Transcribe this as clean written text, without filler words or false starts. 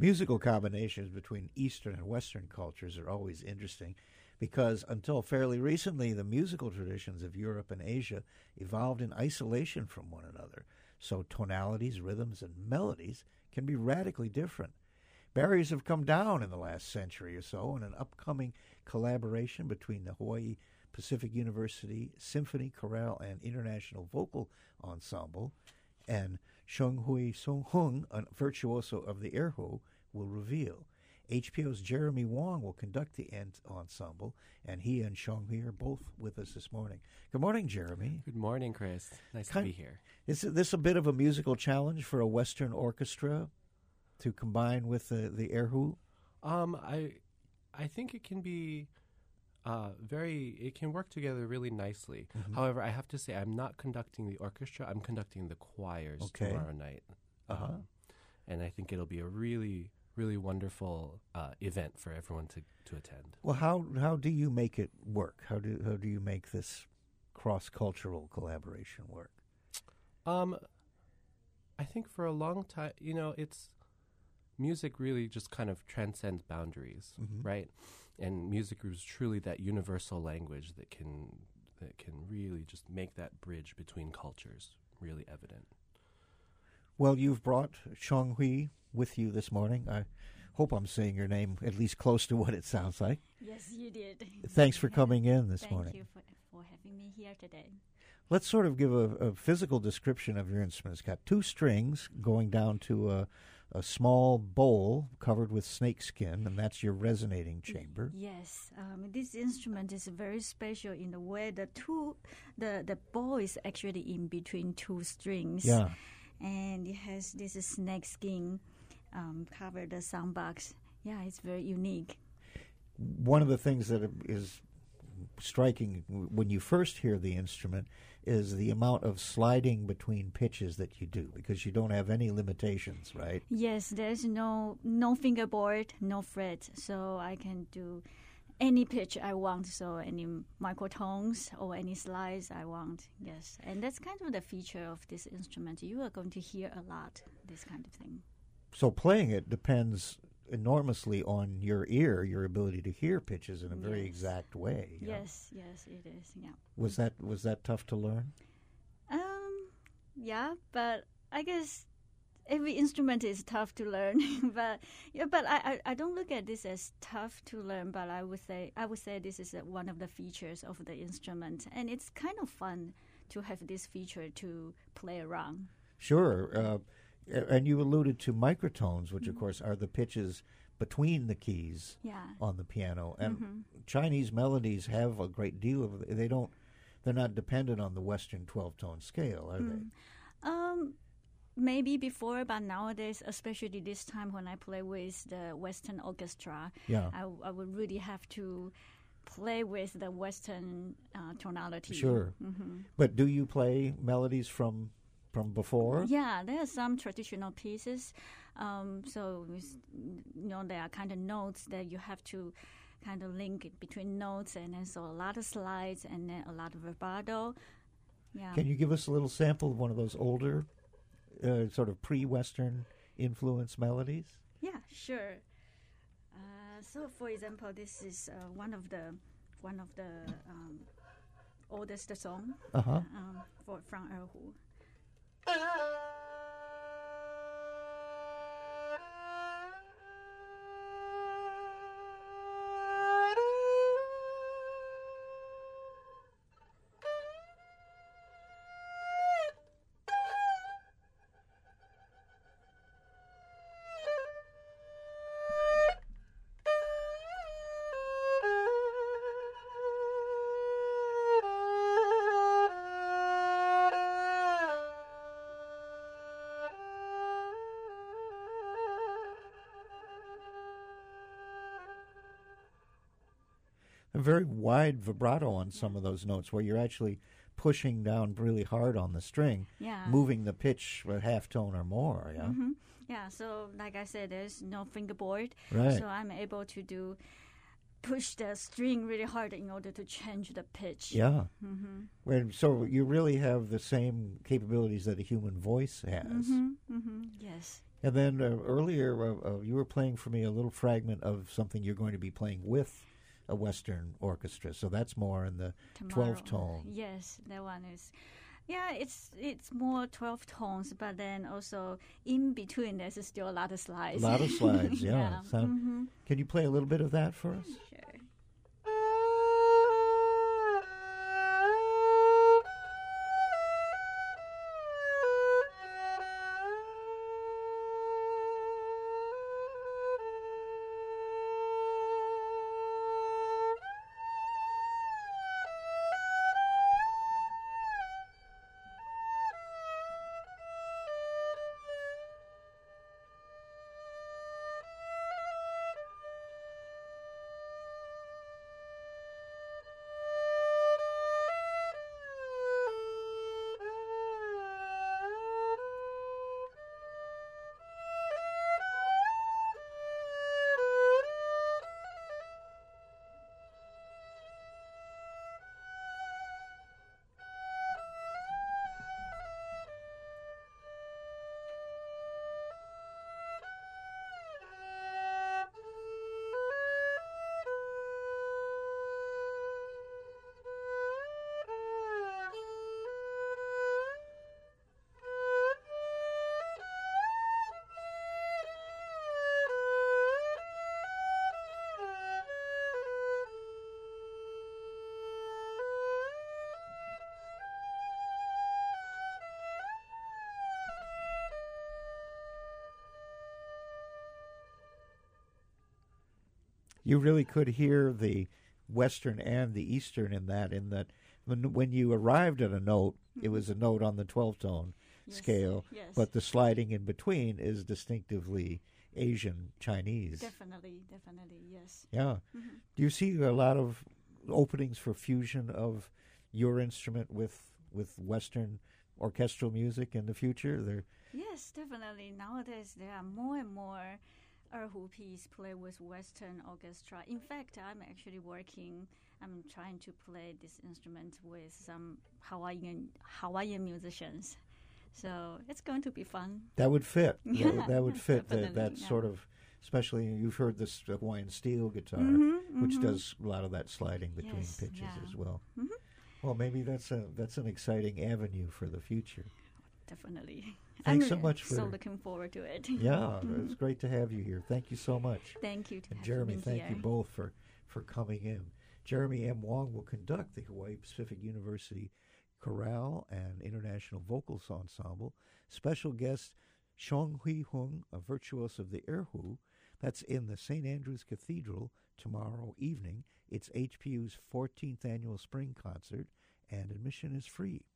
Musical combinations between Eastern and Western cultures are always interesting because until fairly recently, the musical traditions of Europe and Asia evolved in isolation from one another. So tonalities, rhythms, and melodies can be radically different. Barriers have come down in the last century or so, and an upcoming collaboration between the Hawaii Pacific University Symphony Chorale and International Vocal Ensemble and Xionghui Song-hung, a virtuoso of the erhu, will reveal. HPO's Jeremy Wong will conduct the ensemble, and he and Xionghui are both with us this morning. Good morning, Jeremy. Good morning, Chris. Nice to be here. Is this a bit of a musical challenge for a Western orchestra to combine with the erhu? I think it can be it can work together really nicely. Mm-hmm. However, I have to say I'm not conducting the orchestra. I'm conducting the choirs tomorrow night. And I think it'll be a really, really wonderful event for everyone to attend. Well, how do you make it work? How do you make this cross-cultural collaboration work? I think for a long time, it's music really just kind of transcends boundaries, right? And music is truly that universal language that can really just make that bridge between cultures really evident. Well, you've brought Xionghui with you this morning. I hope I'm saying your name at least close to what it sounds like. Yes, you did. Thanks for coming in this morning. Thank you for having me here today. Let's sort of give a physical description of your instrument. It's got two strings going down to a small bowl covered with snakeskin, and that's your resonating chamber. Yes, this instrument is very special in the way the bowl is actually in between two strings. Yeah. And it has this snakeskin covered the sound box. Yeah, it's very unique. One of the things that is striking when you first hear the instrument is the amount of sliding between pitches that you do, because you don't have any limitations, right? Yes, there's no fingerboard, no fret, so I can do any pitch I want, so any microtones or any slides I want, yes. And that's kind of the feature of this instrument. You are going to hear a lot, this kind of thing. So playing it depends enormously on your ear, your ability to hear pitches in a very exact way. Yes, it is, yeah. Was that tough to learn? Yeah, but I guess every instrument is tough to learn, but I don't look at this as tough to learn. But I would say this is one of the features of the instrument, and it's kind of fun to have this feature to play around. Sure, and you alluded to microtones, which of course are the pitches between the keys on the piano. And Chinese melodies have a great deal of. They're not dependent on the Western 12-tone scale, are they? Maybe before, but nowadays, especially this time when I play with the Western orchestra, I would really have to play with the Western tonality. Sure. But do you play melodies from before? Yeah, there are some traditional pieces. So, there are kind of notes that you have to kind of link between notes, and then so a lot of slides and then a lot of vibrato. Yeah. Can you give us a little sample of one of those older sort of pre-Western influence melodies? Yeah, sure. So, for example, this is one of the oldest song from erhu. A very wide vibrato on some of those notes where you're actually pushing down really hard on the string, moving the pitch a half tone or more, yeah? Yeah, so like I said, there's no fingerboard, right. So I'm able to do push the string really hard in order to change the pitch. Yeah. Mm-hmm. And so you really have the same capabilities that a human voice has. Mm-hmm. Mm-hmm. Yes. And then earlier, you were playing for me a little fragment of something you're going to be playing with a Western orchestra. So that's more in the Tomorrow. 12-tone. Yes, that one is. Yeah, it's more 12 tones, but then also in between there's still a lot of slides. A lot of slides, yeah. Mm-hmm. Can you play a little bit of that for us? Sure. You really could hear the Western and the Eastern in that when you arrived at a note, it was a note on the 12-tone scale, yes. but the sliding in between is distinctively Asian Chinese. Definitely, yes. Yeah. Mm-hmm. Do you see a lot of openings for fusion of your instrument with Western orchestral music in the future? Yes, definitely. Nowadays, there are more and more erhu piece play with Western orchestra. In fact, I'm trying to play this instrument with some Hawaiian musicians. So it's going to be fun. That would fit. Yeah, that would fit that yeah. sort of, especially you've heard this Hawaiian steel guitar, which does a lot of that sliding between pitches as well. Mm-hmm. Well, maybe that's an exciting avenue for the future. Definitely. Thanks so much so looking forward to it. Yeah, it's great to have you here. Thank you so much. Thank you. And Jeremy, thank you both for coming in. Jeremy M. Wong will conduct the Hawaii Pacific University Chorale and International Vocals Ensemble. Special guest Shong Hui Hung, a virtuoso of the erhu. That's in the St. Andrew's Cathedral tomorrow evening. It's HPU's 14th annual spring concert, and admission is free.